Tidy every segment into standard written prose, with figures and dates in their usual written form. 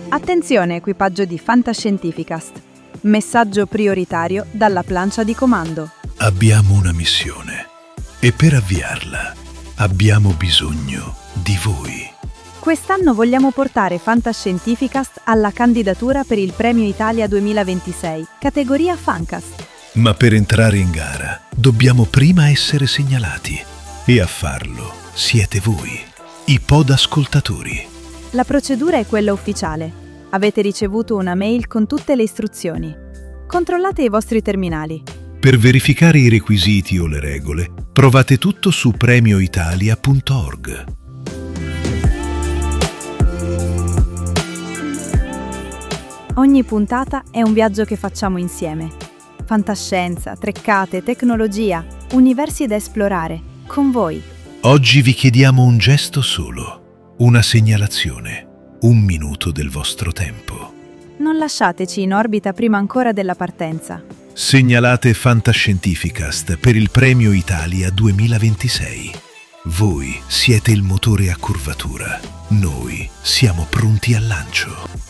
Attenzione equipaggio di Fantascientificast. Messaggio prioritario dalla plancia di comando. Abbiamo una missione e per avviarla abbiamo bisogno di voi. Quest'anno vogliamo portare Fantascientificast alla candidatura per il Premio Italia 2026, categoria Fancast. Ma per entrare in gara dobbiamo prima essere segnalati e a farlo siete voi, i podascoltatori. La procedura è quella ufficiale. Avete ricevuto una mail con tutte le istruzioni. Controllate i vostri terminali. Per verificare i requisiti o le regole, trovate tutto su premioitalia.org. Ogni puntata è un viaggio che facciamo insieme. Fantascienza, treccate, tecnologia, universi da esplorare, con voi. Oggi vi chiediamo un gesto solo, una segnalazione, un minuto del vostro tempo. Non lasciateci in orbita prima ancora della partenza. Segnalate Fantascientificast per il Premio Italia 2026. Voi siete il motore a curvatura. Noi siamo pronti al lancio.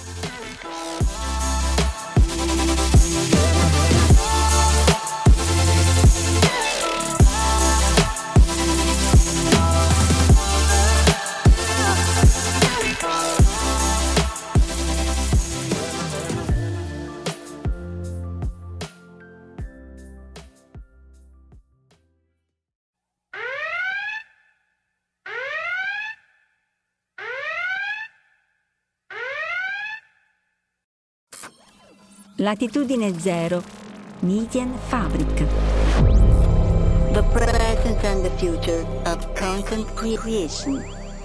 Latitudine zero, Median Fabric. The present and the future of content creation.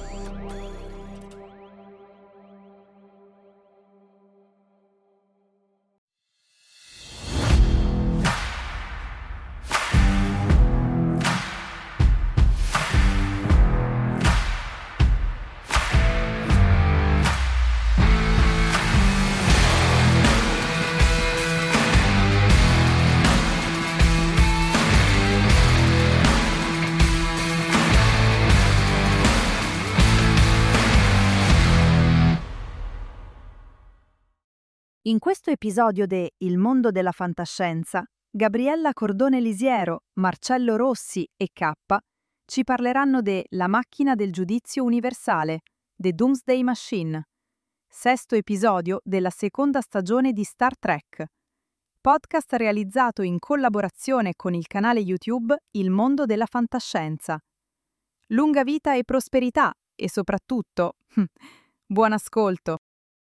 In questo episodio de Il mondo della fantascienza, Gabriella Cordone Lisiero, Marcello Rossi e K ci parleranno de La macchina del giudizio universale, The Doomsday Machine, sesto episodio della seconda stagione di Star Trek, podcast realizzato in collaborazione con il canale YouTube Il mondo della fantascienza. Lunga vita e prosperità e soprattutto, buon ascolto!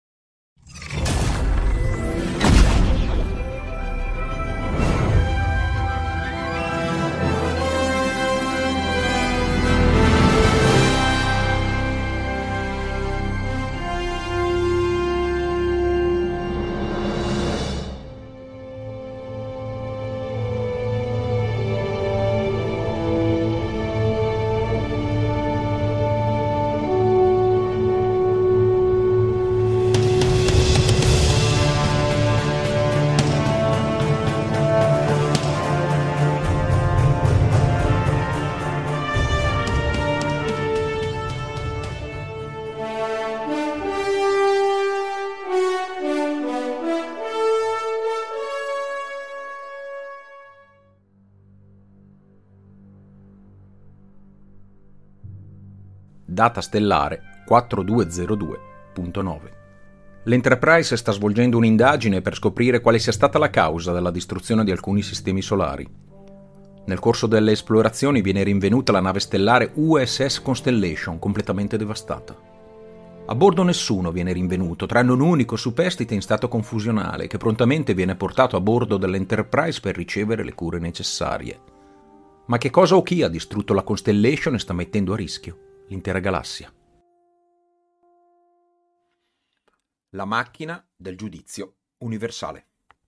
Data stellare 4202.9. L'Enterprise sta svolgendo un'indagine per scoprire quale sia stata la causa della distruzione di alcuni sistemi solari. Nel corso delle esplorazioni viene rinvenuta la nave stellare USS Constellation, completamente devastata. A bordo nessuno viene rinvenuto, tranne un unico superstite in stato confusionale che prontamente viene portato a bordo dell'Enterprise per ricevere le cure necessarie. Ma che cosa o chi ha distrutto la Constellation e sta mettendo a rischio l'intera galassia? La macchina del giudizio universale.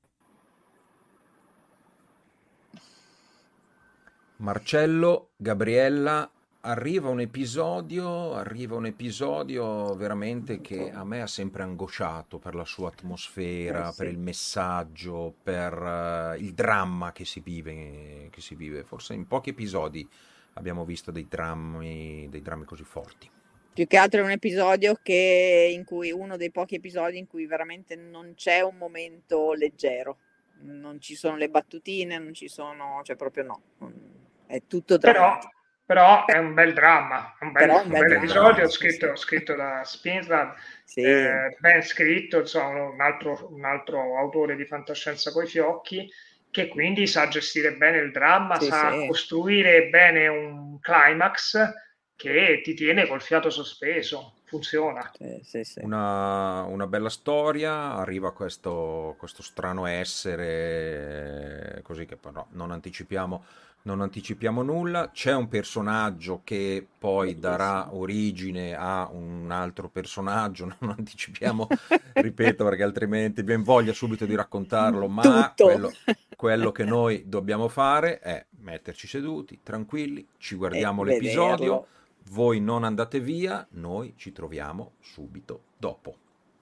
Marcello, Gabriella, arriva un episodio veramente che a me ha sempre angosciato per la sua atmosfera, per il messaggio, per il dramma che si vive. Forse in pochi episodi abbiamo visto dei drammi così forti. Più che altro è un episodio in cui uno dei pochi episodi in cui veramente non c'è un momento leggero, non ci sono le battutine, non ci sono, cioè proprio no, è tutto drammatico. Però è un bel dramma, un bel episodio dramma, scritto da Spinrad, sì. Ben scritto, insomma, un altro autore di fantascienza coi fiocchi, che quindi sa gestire bene il dramma, sa costruire bene un climax che ti tiene col fiato sospeso. Funziona. Sì. Una bella storia, arriva questo strano essere, così che però non anticipiamo nulla. C'è un personaggio che poi darà origine a un altro personaggio, non anticipiamo, ripeto, perché altrimenti ben voglia subito di raccontarlo, ma quello che noi dobbiamo fare è metterci seduti, tranquilli, ci guardiamo l'episodio. Voi non andate via, noi ci troviamo subito dopo.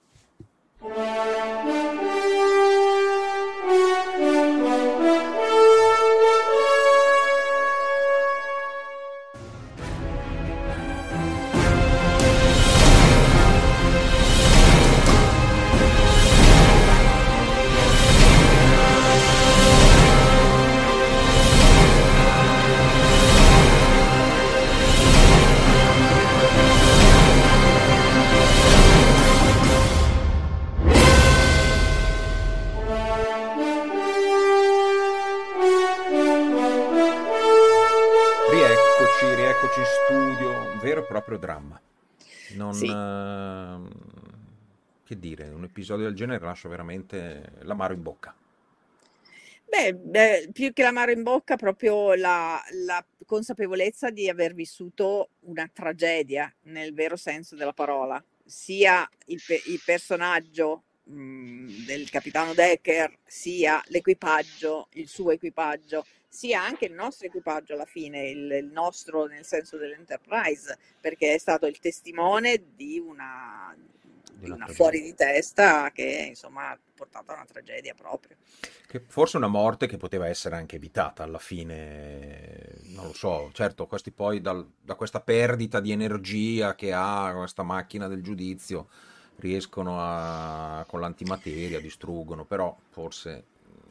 Rieccoci in studio, un vero e proprio dramma. Che dire, un episodio del genere lascia veramente l'amaro in bocca. Beh, più che l'amaro in bocca, proprio la consapevolezza di aver vissuto una tragedia nel vero senso della parola, sia il personaggio del capitano Decker, sia l'equipaggio, il suo equipaggio, sia anche il nostro equipaggio alla fine, il nostro nel senso dell'Enterprise, perché è stato il testimone di una fuori di testa che insomma ha portato a una tragedia proprio. Che forse una morte che poteva essere anche evitata alla fine, non lo so, certo, questi poi da questa perdita di energia che ha questa macchina del giudizio riescono con l'antimateria, distruggono, però forse...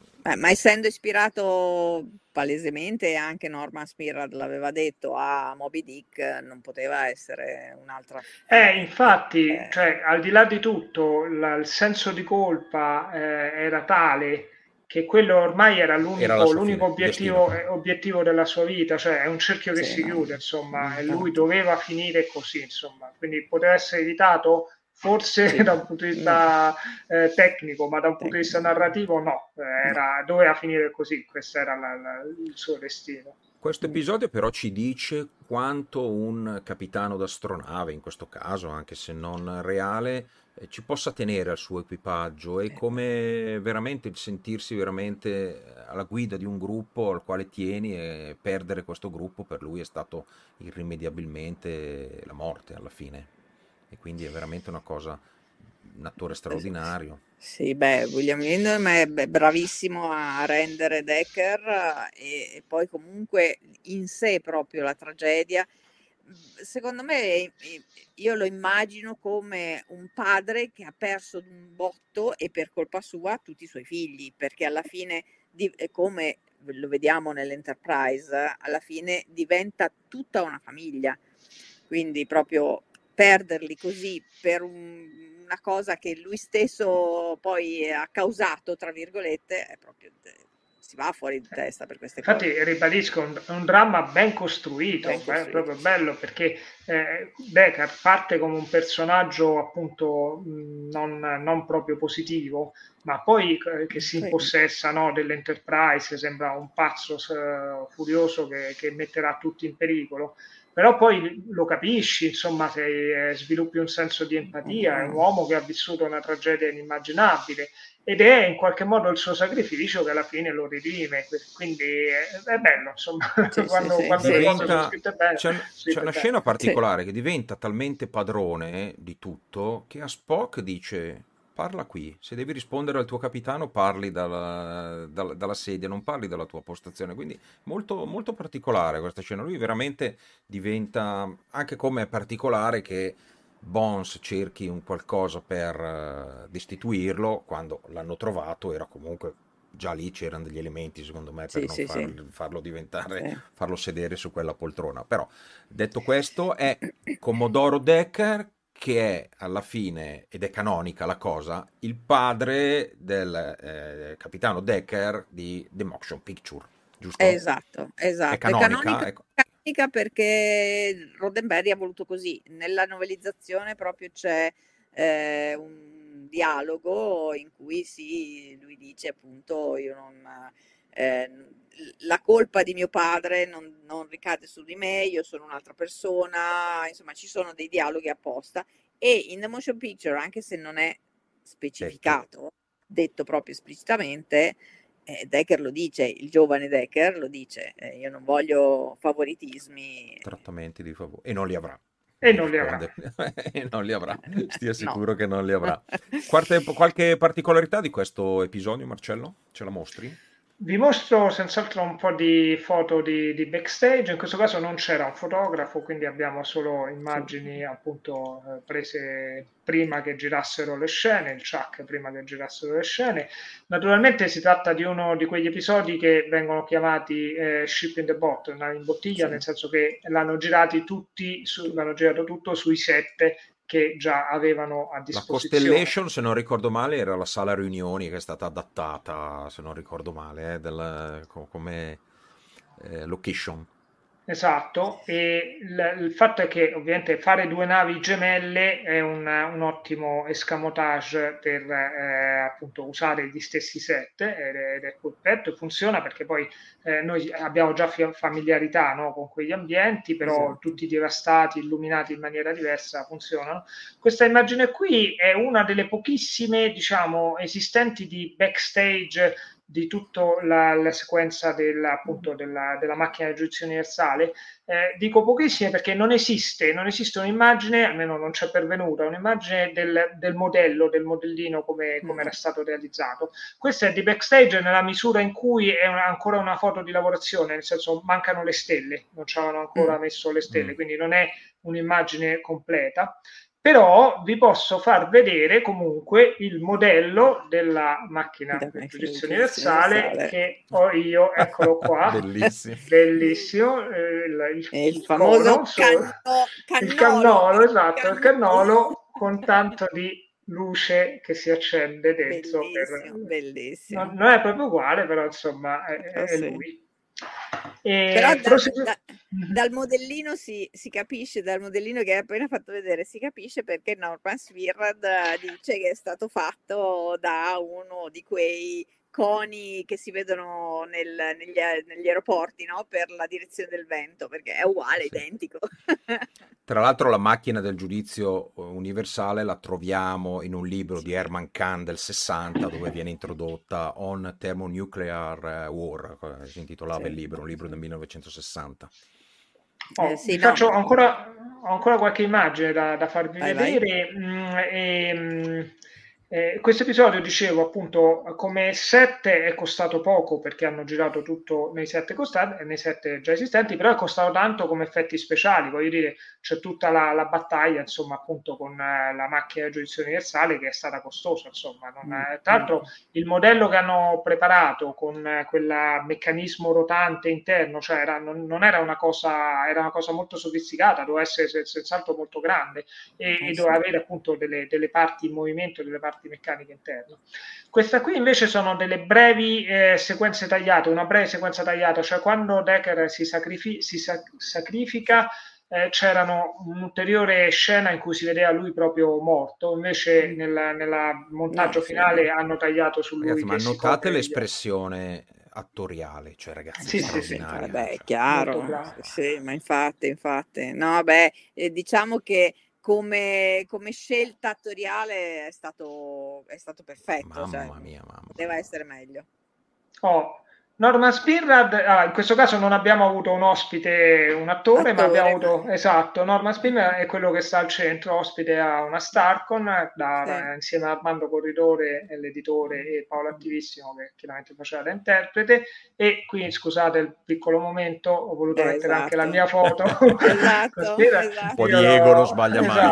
ma essendo ispirato palesemente, anche Norman Spirrad l'aveva detto, a Moby Dick, non poteva essere un'altra. Infatti, cioè, al di là di tutto, il senso di colpa era tale che quello ormai era l'unico obiettivo della sua vita, cioè è un cerchio che si chiude, insomma, e lui doveva finire così, insomma, quindi poteva essere evitato. Forse da un punto di vista tecnico, ma da un punto di vista narrativo no, doveva finire così, questo era il suo destino. Questo episodio però ci dice quanto un capitano d'astronave, in questo caso, anche se non reale, ci possa tenere al suo equipaggio, e come veramente il sentirsi veramente alla guida di un gruppo al quale tieni, e perdere questo gruppo per lui è stato irrimediabilmente la morte alla fine. E quindi è veramente un attore straordinario. Sì, William Windham è bravissimo a rendere Decker, e poi comunque in sé proprio la tragedia. Secondo me io lo immagino come un padre che ha perso un botto, e per colpa sua tutti i suoi figli, perché alla fine, come lo vediamo nell'Enterprise, alla fine diventa tutta una famiglia, quindi proprio perderli così per una cosa che lui stesso poi ha causato, tra virgolette, è proprio, si va fuori di testa per queste cose. Infatti ribadisco, un dramma ben costruito. È proprio bello, perché Decker parte come un personaggio appunto non proprio positivo, ma poi che si impossessa, no, dell'Enterprise, sembra un pazzo furioso che metterà tutti in pericolo. Però poi lo capisci, insomma, se sviluppi un senso di empatia, è un uomo che ha vissuto una tragedia inimmaginabile, ed è in qualche modo il suo sacrificio che alla fine lo redime, quindi è bello, insomma, quando le cose sono scritte bene. C'è una scena particolare che diventa talmente padrone di tutto che a Spock dice: parla qui. Se devi rispondere al tuo capitano, parli dalla sedia, non parli dalla tua postazione. Quindi molto, molto particolare questa scena. Lui veramente diventa, anche come è particolare che Bones cerchi un qualcosa per destituirlo, quando l'hanno trovato era comunque già lì, c'erano degli elementi secondo me per Sì, non sì, sì. farlo diventare, Sì. farlo sedere su quella poltrona. Però detto questo, è Commodoro Decker che è alla fine, ed è canonica la cosa, il padre del capitano Decker di The Motion Picture, giusto? Esatto, È esatto. È canonica? Ecco. canonica perché Roddenberry ha voluto così. Nella novelizzazione proprio c'è un dialogo in cui lui dice appunto io non, la colpa di mio padre non ricade su di me, io sono un'altra persona, insomma ci sono dei dialoghi apposta e in The Motion Picture, anche se non è specificato, detto proprio esplicitamente, Decker lo dice, il giovane Decker lo dice, io non voglio favoritismi. Trattamenti di favore. E non li avrà. E non li avrà. E non li avrà. Stia No. sicuro che non li avrà. Qualche particolarità di questo episodio, Marcello? Ce la mostri? Vi mostro senz'altro un po' di foto di backstage, in questo caso non c'era un fotografo, quindi abbiamo solo immagini appunto prese prima che girassero le scene, il Chuck prima che girassero le scene. Naturalmente si tratta di uno di quegli episodi che vengono chiamati ship in the bottle, in bottiglia, Sì. nel senso che l'hanno girato tutto sui set che già avevano a La disposizione. Constellation, se non ricordo male, era la sala riunioni che è stata adattata, se non ricordo male, come location. Esatto, e il fatto è che ovviamente fare due navi gemelle è un ottimo escamotage per appunto usare gli stessi set ed è perfetto e funziona perché poi noi abbiamo già familiarità, no, con quegli ambienti, però Esatto. tutti devastati, illuminati in maniera diversa, funzionano. Questa immagine qui è una delle pochissime, diciamo, esistenti di backstage di tutta la sequenza della macchina di giudizio universale. Dico pochissime perché non esiste un'immagine, almeno non c'è pervenuta, un'immagine del modello, del modellino come era stato realizzato. Questa è di backstage nella misura in cui è ancora una foto di lavorazione, nel senso mancano le stelle, non ci avevano ancora messo le stelle, quindi non è un'immagine completa. Però vi posso far vedere comunque il modello della macchina di giudizio universale che ho io, eccolo qua. Bellissimo. Bellissimo. Il famoso il cannolo, esatto, il cannolo con tanto di luce che si accende dentro. Bellissimo. Non è proprio uguale, però insomma è lui. Però dal modellino si capisce, dal modellino che hai appena fatto vedere, si capisce perché Norman Svirrad dice che è stato fatto da uno di quei coni che si vedono negli aeroporti, no? Per la direzione del vento, perché è uguale, identico. Tra l'altro la macchina del giudizio universale la troviamo in un libro di Herman Kahn del 60 dove viene introdotta On Thermonuclear War, si intitolava il libro, un libro del 1960. Ho ancora qualche immagine da farvi vedere. Questo episodio, dicevo appunto, come set è costato poco perché hanno girato tutto nei set già esistenti, però è costato tanto come effetti speciali. Voglio dire, c'è tutta la battaglia, insomma, appunto con la macchina di giudizio universale che è stata costosa, insomma. Tra l'altro il modello che hanno preparato con quel meccanismo rotante interno, cioè non era una cosa, era una cosa molto sofisticata, doveva essere senz'altro molto grande e doveva avere appunto delle parti in movimento, delle parti meccaniche interne. Questa qui invece sono delle brevi sequenze tagliate, una breve sequenza tagliata, cioè quando Decker si sacrifica c'erano un'ulteriore scena in cui si vedeva lui proprio morto, invece nel montaggio finale hanno tagliato su lui. Ragazzi, ma notate si l'espressione attoriale, cioè ragazzi, straordinaria. Vabbè, cioè. chiaro, sì, ma infatti, no, beh, diciamo che come scelta attoriale è stato perfetto, Mamma mia. poteva essere meglio. Norman Spinrad, in questo caso non abbiamo avuto un ospite, un attore, ma abbiamo avuto, esatto, Norman Spinrad è quello che sta al centro, ospite a una Starcon, insieme a Armando Corridore, l'editore, e Paolo Attivissimo, che chiaramente faceva da interprete. E qui, scusate il piccolo momento, ho voluto mettere anche la mia foto. Esatto. Un po' di ego non sbaglia mai.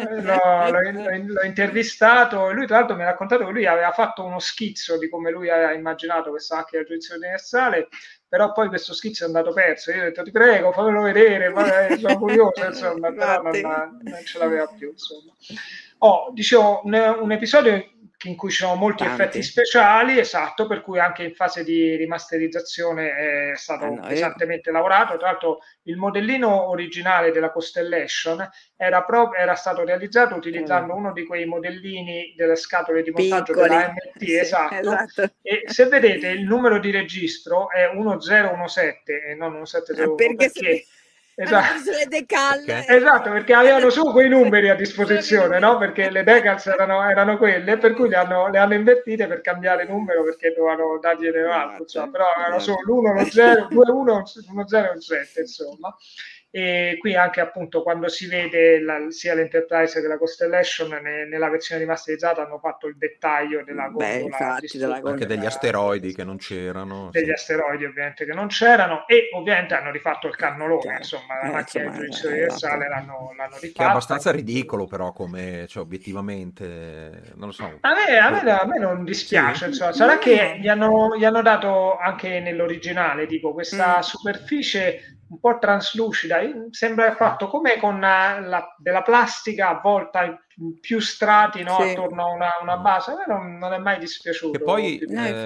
L'ho intervistato, e lui tra l'altro mi ha raccontato che lui aveva fatto uno schizzo di come lui aveva immaginato questa macchina del giudizio universale, però poi questo schizzo è andato perso. Io ho detto: ti prego, fammelo vedere, sono curioso, insomma, però non ce l'aveva più, insomma. Dicevo, un episodio in cui ci sono molti effetti speciali, esatto, per cui anche in fase di rimasterizzazione è stato pesantemente lavorato. Tra l'altro il modellino originale della Constellation era stato realizzato utilizzando uno di quei modellini delle scatole di montaggio della MT, esatto. E se vedete il numero di registro è 1017 e non 1701, perché esatto. Le decal, esatto, perché avevano su quei numeri a disposizione, no? Perché le decals erano quelle, per cui le hanno invertite per cambiare numero, perché dovevano dargliene un altro, però erano solo l'1, 2, 1, 1, 0 e 7, insomma. E qui anche appunto quando si vede sia l'Enterprise che la Constellation nella versione rimasterizzata hanno fatto il dettaglio della gondola, anche degli asteroidi che non c'erano, degli asteroidi ovviamente che non c'erano, e ovviamente hanno rifatto il cannolone, insomma la macchina di giudizio universale l'hanno rifatta, che è abbastanza ridicolo, però come, cioè, obiettivamente non lo so, a me non dispiace, insomma. Sarà che gli hanno dato anche nell'originale, dico, questa superficie un po' traslucida, sembra fatto come con della plastica avvolta in più strati, no? Attorno a una base. A me non è mai dispiaciuto. E poi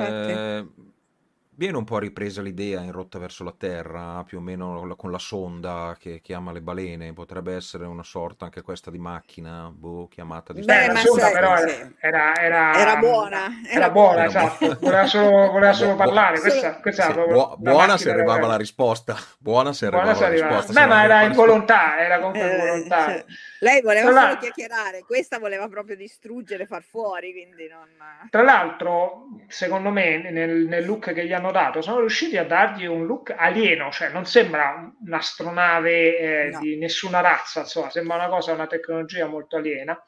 viene un po' ripresa l'idea in Rotta verso la Terra, più o meno con la sonda che chiama le balene. Potrebbe essere una sorta anche questa di macchina, chiamata di la sonda però era buona. Era buona, esatto. Voleva solo parlare. Questa buona se arrivava la risposta. Buona se arrivava la risposta. Beh, ma era involontaria, era comunque involontaria. Lei voleva solo chiacchierare, questa voleva proprio distruggere, far fuori, quindi non... Tra l'altro, secondo me, nel look che gli hanno dato, sono riusciti a dargli un look alieno, cioè non sembra un'astronave di nessuna razza, insomma, sembra una tecnologia molto aliena.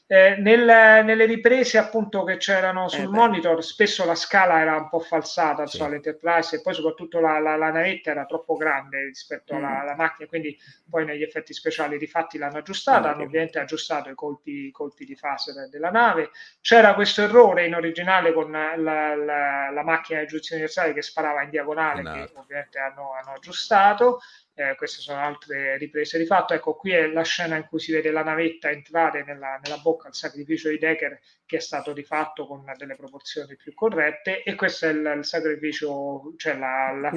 Nelle riprese appunto che c'erano sul monitor, spesso la scala era un po' falsata, insomma, l'Enterprise, e poi soprattutto la navetta era troppo grande rispetto alla macchina, quindi poi negli effetti speciali di fatti l'hanno aggiustata, hanno ovviamente aggiustato i colpi di fase della nave. C'era questo errore in originale con la macchina di giudizio universale che sparava in diagonale, che ovviamente hanno aggiustato. Queste sono altre riprese di fatto. Ecco, qui è la scena in cui si vede la navetta entrare nella bocca al sacrificio di Decker, che è stato rifatto con delle proporzioni più corrette, e questo è il sacrificio, cioè la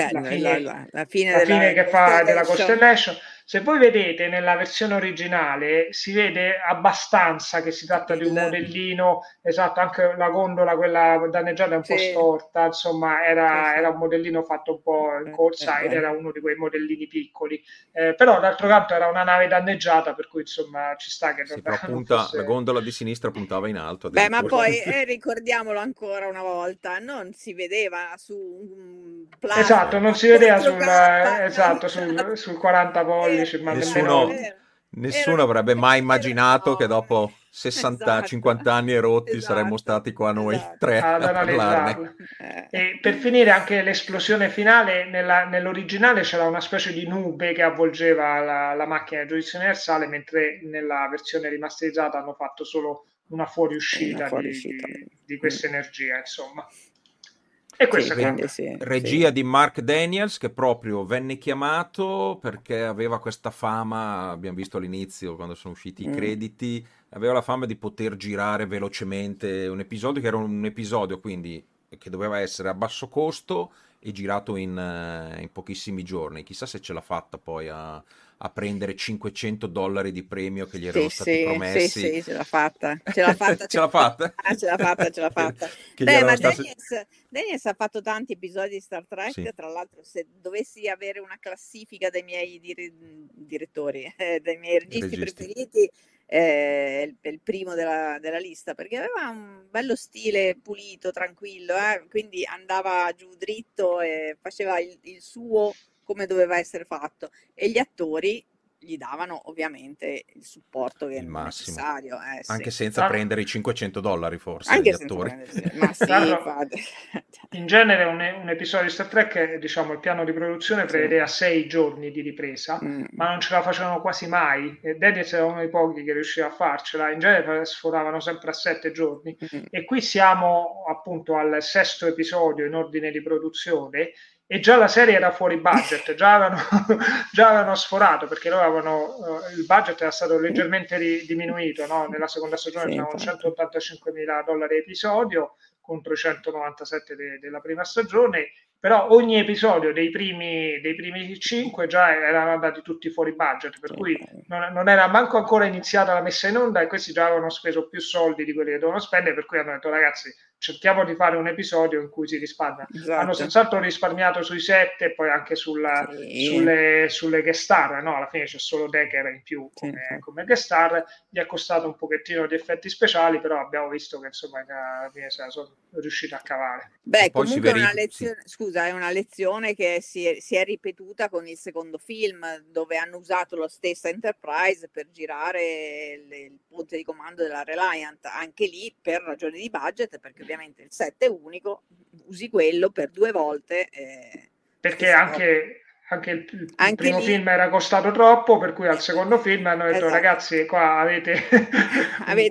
fine che fa della Constellation. Se voi vedete nella versione originale si vede abbastanza che si tratta di un modellino, esatto, anche la gondola, quella danneggiata, è un po' storta, insomma era un modellino fatto un po' in corsa ed era uno di quei modellini piccoli, però d'altro canto era una nave danneggiata, per cui insomma ci sta che non fosse... La gondola di sinistra puntava in alto. Beh, ma poi ricordiamolo ancora una volta, non si vedeva su un plasma, esatto, non si vedeva sul 40 pollici. Nessuno avrebbe mai immaginato che dopo 60-50 anni erotti saremmo stati qua noi tre a parlarne. E per finire, anche l'esplosione finale nell'originale c'era una specie di nube che avvolgeva la macchina di giudizio universale, mentre nella versione rimasterizzata hanno fatto solo una fuoriuscita di questa energia, insomma. E questo regia di Mark Daniels, che proprio venne chiamato perché aveva questa fama, abbiamo visto all'inizio quando sono usciti i crediti, aveva la fama di poter girare velocemente un episodio, che era un episodio quindi che doveva essere a basso costo e girato in pochissimi giorni. Chissà se ce l'ha fatta poi a prendere $500 di premio che gli erano stati promessi. Sì, ce l'ha fatta. Ce l'ha fatta? Ce l'ha fatta. Beh, ma Daniels ha fatto tanti episodi di Star Trek, tra l'altro se dovessi avere una classifica dei miei direttori, dei miei registi preferiti, è il primo della lista, perché aveva un bello stile pulito, tranquillo, quindi andava giù dritto e faceva il suo come doveva essere fatto, e gli attori gli davano ovviamente il supporto che Il è massimo. necessario. Sì. Anche senza prendere i $500 forse Anche gli senza attori. ma sì, in genere un episodio di Star Trek, diciamo, il piano di produzione prevedeva 6 giorni di ripresa, ma non ce la facevano quasi mai. E Daniels era uno dei pochi che riusciva a farcela. In genere sforavano sempre a 7 giorni. E qui siamo appunto al 6º episodio in ordine di produzione, e già la serie era fuori budget, già avevano sforato, perché loro avevano, il budget era stato leggermente diminuito, no? Nella seconda stagione c'erano $185.000 episodio contro i 197 della prima stagione, però ogni episodio dei primi 5 già erano andati tutti fuori budget, per cui non era manco ancora iniziata la messa in onda, e questi già avevano speso più soldi di quelli che dovevano spendere, per cui hanno detto: ragazzi, cerchiamo di fare un episodio in cui si risparmia. Hanno senz'altro risparmiato sui set e poi anche sulle guest star, no? Alla fine c'è solo Decker in più come guest star. Gli è costato un pochettino di effetti speciali, però abbiamo visto che insomma alla fine se la sono riuscita a cavare. Beh, comunque una lezione, scusa, è una lezione che si è ripetuta con il secondo film, dove hanno usato la stessa Enterprise per girare il ponte di comando della Reliant, anche lì per ragioni di budget, perché ovviamente il set è unico, usi quello per 2 volte. Perché anche il primo film era costato troppo, per cui al secondo film hanno detto: ragazzi, qua avete un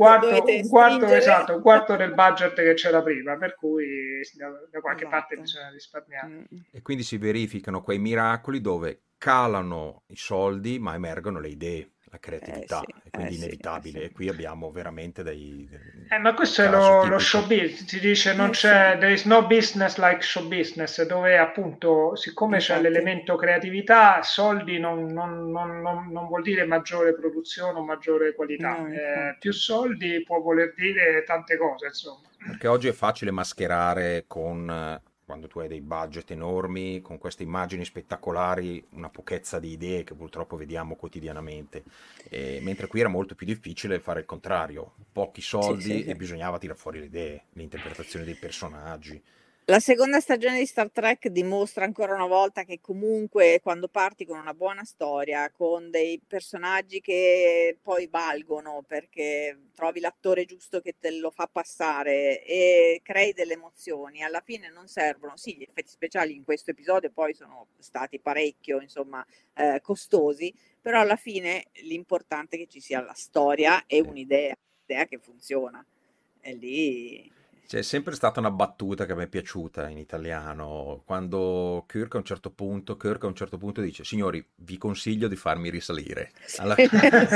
quarto del budget che c'era prima, per cui da qualche parte bisogna risparmiare. E quindi si verificano quei miracoli dove calano i soldi ma emergono le idee, la creatività, e quindi inevitabile. E qui abbiamo veramente ma questo è lo show business, si dice non c'è there is no business like show business, dove appunto, siccome c'è l'elemento creatività, soldi non vuol dire maggiore produzione o maggiore qualità, più soldi può voler dire tante cose, insomma. Perché oggi è facile mascherare quando tu hai dei budget enormi, con queste immagini spettacolari, una pochezza di idee che purtroppo vediamo quotidianamente. Mentre qui era molto più difficile fare il contrario, pochi soldi e bisognava tirare fuori le idee, l'interpretazione dei personaggi. La seconda stagione di Star Trek dimostra ancora una volta che comunque quando parti con una buona storia, con dei personaggi che poi valgono perché trovi l'attore giusto che te lo fa passare e crei delle emozioni, alla fine non servono. Sì, gli effetti speciali in questo episodio poi sono stati parecchio, insomma, costosi, però alla fine l'importante è che ci sia la storia e un'idea che funziona. E lì... C'è sempre stata una battuta che mi è piaciuta in italiano, quando Kirk a un certo punto dice: signori, vi consiglio di farmi risalire. Che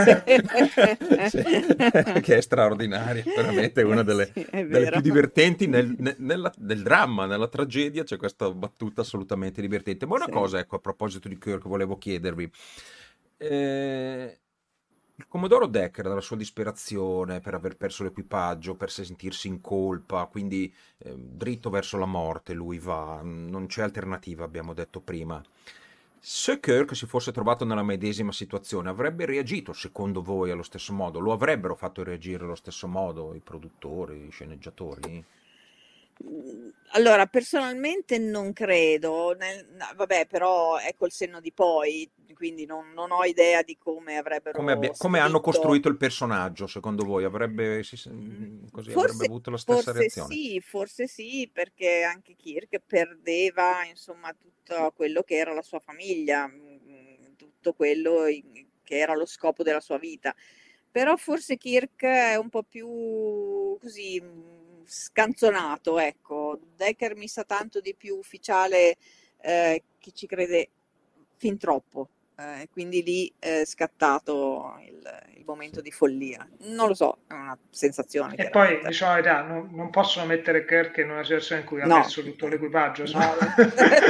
è straordinaria, veramente una delle più divertenti nel dramma, nella tragedia. C'è questa battuta assolutamente divertente. Ma una cosa, ecco, a proposito di Kirk, volevo chiedervi. Il Commodoro Decker, dalla sua disperazione per aver perso l'equipaggio, per sentirsi in colpa, quindi dritto verso la morte lui va, non c'è alternativa, abbiamo detto prima. Se Kirk si fosse trovato nella medesima situazione, avrebbe reagito secondo voi allo stesso modo? Lo avrebbero fatto reagire allo stesso modo i produttori, i sceneggiatori? Allora, personalmente non credo, vabbè, però è col senno di poi, quindi non ho idea di come avrebbero come hanno costruito il personaggio, secondo voi? Avrebbe avuto la stessa reazione? Forse sì, perché anche Kirk perdeva, insomma, tutto quello che era la sua famiglia, tutto quello che era lo scopo della sua vita. Però forse Kirk è un po' più così scanzonato, ecco. Decker mi sa tanto di più ufficiale che ci crede fin troppo, quindi lì è scattato il momento di follia. Non lo so, è una sensazione. E poi, diciamo la verità, non possono mettere Kirk in una situazione in cui ha perso tutto l'equipaggio.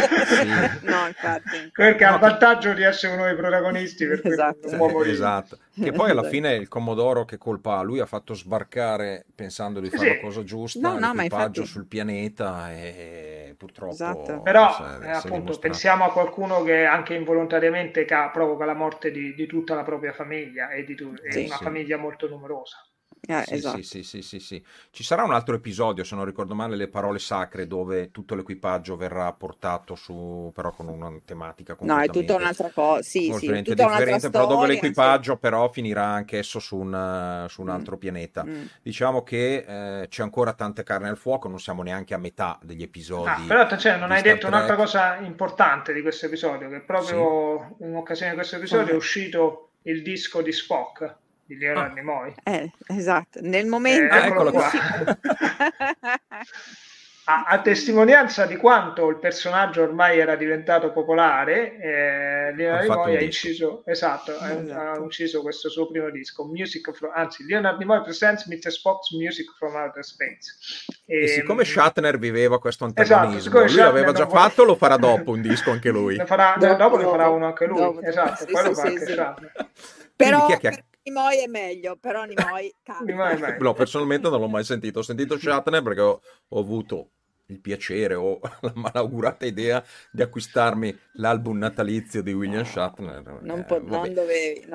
No, infatti. Kirk ha il vantaggio di essere uno dei protagonisti, per cui non può morire. Esatto. Che poi alla fine il Commodoro che colpa ha? Lui ha fatto sbarcare pensando di fare la cosa giusta, ma l'equipaggio infatti, sul pianeta e purtroppo esatto. Però si è appunto dimostrato. pensiamo a qualcuno che anche involontariamente provoca la morte di tutta la propria famiglia e di Sì. una famiglia molto numerosa. Sì, Esatto. sì. Ci sarà un altro episodio, se non ricordo male, Le parole sacre, dove tutto l'equipaggio verrà portato su, però con una tematica No, è tutta completamente, un'altra cosa. Sì, completamente tutta un'altra differente, però dove storia. l'equipaggio però finirà anch'esso su un altro pianeta. Diciamo che c'è ancora tanta carne al fuoco, non siamo neanche a metà degli episodi. Però attenzione, non di hai Star detto un'altra Trek. cosa importante di questo episodio, che proprio in occasione di questo episodio è uscito il disco di Spock di Leonard Nimoy. Esatto, nel momento Eccolo qua. A testimonianza di quanto il personaggio ormai era diventato popolare, Leonard Nimoy ha inciso questo suo primo disco, Leonard Nimoy presents Mr. Spock's Music from Outer Space. E siccome Shatner viveva questo antagonismo, lui l'aveva già fatto, lo farà dopo un disco anche lui. Dopo ne farà uno anche lui, dopo. Esatto, poi lo fa anche Shatner. Però Nimoy è meglio, però Nimoy canta. No, personalmente non l'ho mai sentito. Ho sentito Shatner perché ho avuto il piacere o la malaugurata idea di acquistarmi l'album natalizio di William Shatner. Non dovevi.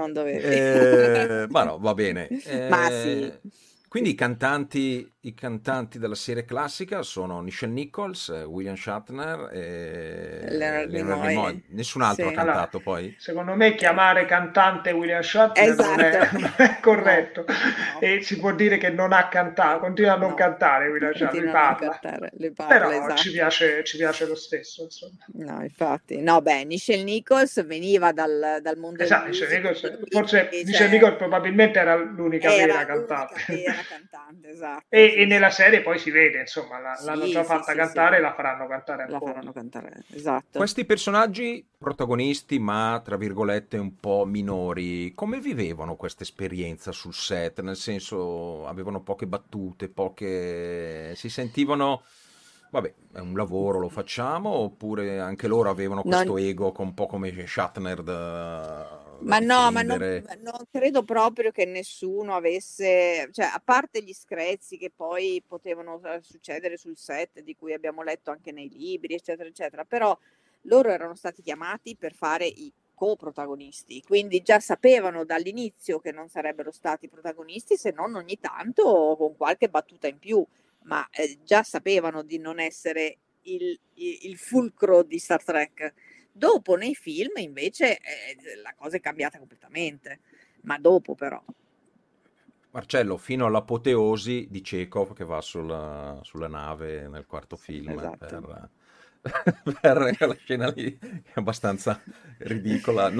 Ma no, va bene. Ma sì. Quindi i cantanti della serie classica sono Nichelle Nichols, William Shatner e Leonard Nimoy. Nessun altro ha cantato poi? Secondo me chiamare cantante William Shatner non è corretto. No. E si può dire che non ha cantato, continua a non cantare William Shatner, lui parla, però esatto. ci piace lo stesso, insomma. No, infatti. No, beh, Nichelle Nichols veniva dal mondo del music, forse Nichelle Nichols probabilmente era l'unica vera cantante. Cantante, esatto. E nella serie poi si vede, insomma, l'hanno già fatta cantare e la faranno cantare ancora. Esatto. Questi personaggi protagonisti, ma tra virgolette un po' minori, come vivevano questa esperienza sul set? Nel senso, avevano poche battute, si sentivano... Vabbè, è un lavoro, lo facciamo, oppure anche loro avevano questo ego un po' come Shatner ma non credo proprio che nessuno avesse, cioè a parte gli screzi che poi potevano succedere sul set, di cui abbiamo letto anche nei libri, eccetera, eccetera, però loro erano stati chiamati per fare i coprotagonisti, quindi già sapevano dall'inizio che non sarebbero stati protagonisti, se non ogni tanto con qualche battuta in più, ma già sapevano di non essere il fulcro di Star Trek. Dopo nei film invece la cosa è cambiata completamente, ma dopo però. Marcello, fino all'apoteosi di Chekhov che va sulla nave nel quarto film, esatto. per la scena lì è abbastanza ridicola,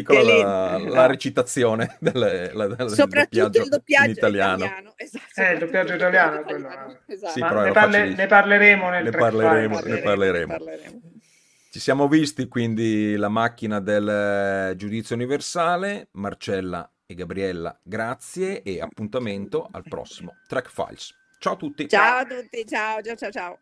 la recitazione soprattutto il doppiaggio in italiano. Esatto, il doppiaggio italiano, quello. Esatto. Sì, ne parleremo nel ne parleremo. Ci siamo visti quindi la macchina del giudizio universale. Marcella e Gabriella, grazie e appuntamento al prossimo Trek Files. Ciao a tutti. Ciao a tutti, ciao.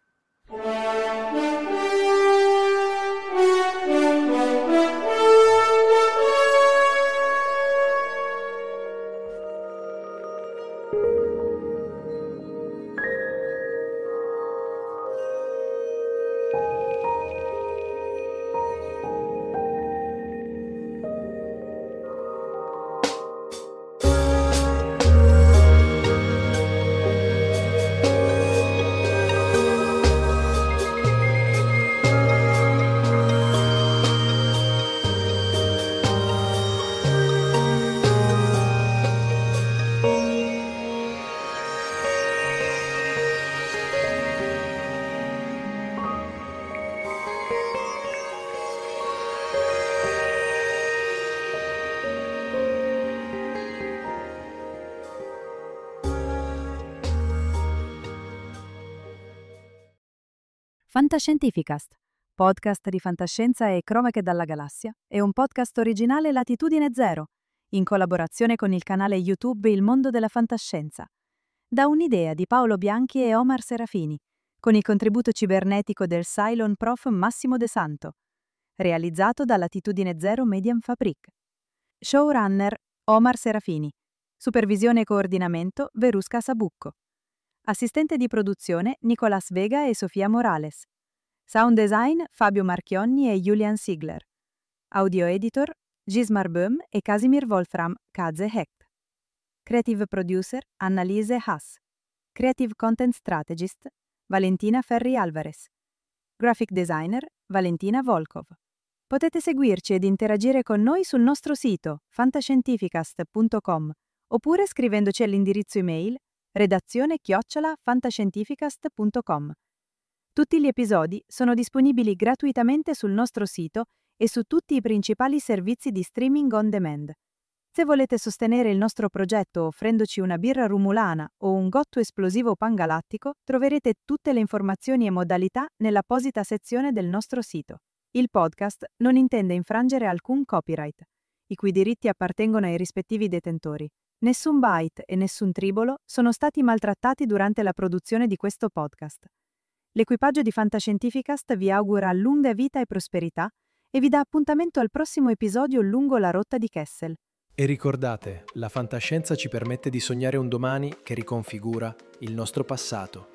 Fantascientificast, podcast di fantascienza e cronache dalla galassia, è un podcast originale Latitudine Zero, in collaborazione con il canale YouTube Il Mondo della Fantascienza, da un'idea di Paolo Bianchi e Omar Serafini, con il contributo cibernetico del Cylon Prof Massimo De Santo, realizzato da Latitudine Zero Medium Fabric. Showrunner Omar Serafini. Supervisione e coordinamento Verusca Sabucco. Assistente di produzione Nicolas Vega e Sofia Morales. Sound design Fabio Marchionni e Julian Ziegler. Audio editor Gismar Böhm e Casimir Wolfram Kadze Hecht. Creative producer Annalise Haas. Creative content strategist Valentina Ferri Alvarez. Graphic designer Valentina Volkov. Potete seguirci ed interagire con noi sul nostro sito fantascientificast.com oppure scrivendoci all'indirizzo email redazione@fantascientificast.com. Tutti gli episodi sono disponibili gratuitamente sul nostro sito e su tutti i principali servizi di streaming on demand. Se volete sostenere il nostro progetto offrendoci una birra rumulana o un gotto esplosivo pangalattico, troverete tutte le informazioni e modalità nell'apposita sezione del nostro sito. Il podcast non intende infrangere alcun copyright, i cui diritti appartengono ai rispettivi detentori. Nessun byte e nessun tribolo sono stati maltrattati durante la produzione di questo podcast. L'equipaggio di Fantascientificast vi augura lunga vita e prosperità e vi dà appuntamento al prossimo episodio lungo la rotta di Kessel. E ricordate, la fantascienza ci permette di sognare un domani che riconfigura il nostro passato.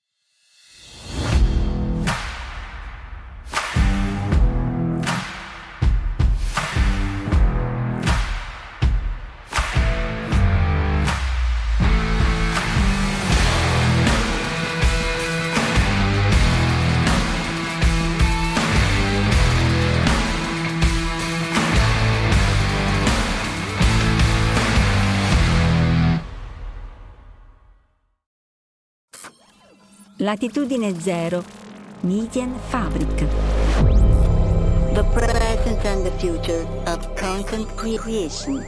Latitudine Zero, Median Fabric. The present and the future of content creation.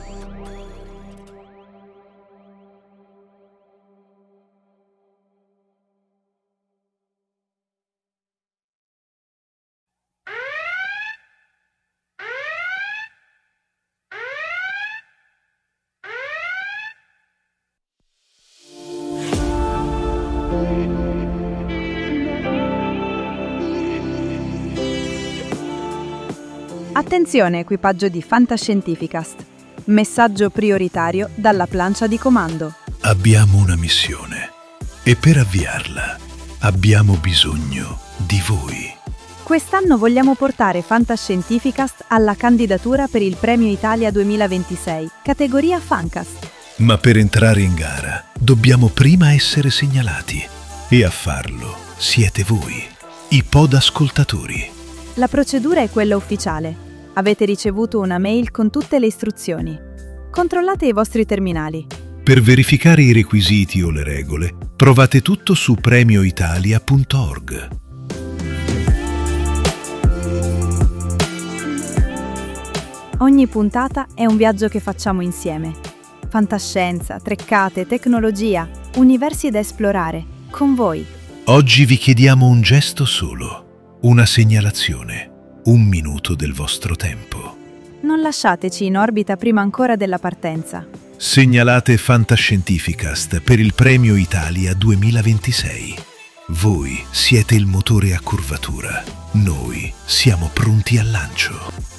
Attenzione equipaggio di Fantascientificast. Messaggio prioritario dalla plancia di comando. Abbiamo una missione e per avviarla abbiamo bisogno di voi. Quest'anno vogliamo portare Fantascientificast alla candidatura per il Premio Italia 2026, categoria Fancast. Ma per entrare in gara dobbiamo prima essere segnalati e a farlo siete voi, i podascoltatori. La procedura è quella ufficiale. Avete ricevuto una mail con tutte le istruzioni. Controllate i vostri terminali. Per verificare i requisiti o le regole, trovate tutto su premioitalia.org. Ogni puntata è un viaggio che facciamo insieme. Fantascienza, treccate, tecnologia, universi da esplorare, con voi. Oggi vi chiediamo un gesto solo, una segnalazione. Un minuto del vostro tempo. Non lasciateci in orbita prima ancora della partenza. Segnalate Fantascientificast per il Premio Italia 2026. Voi siete il motore a curvatura. Noi siamo pronti al lancio.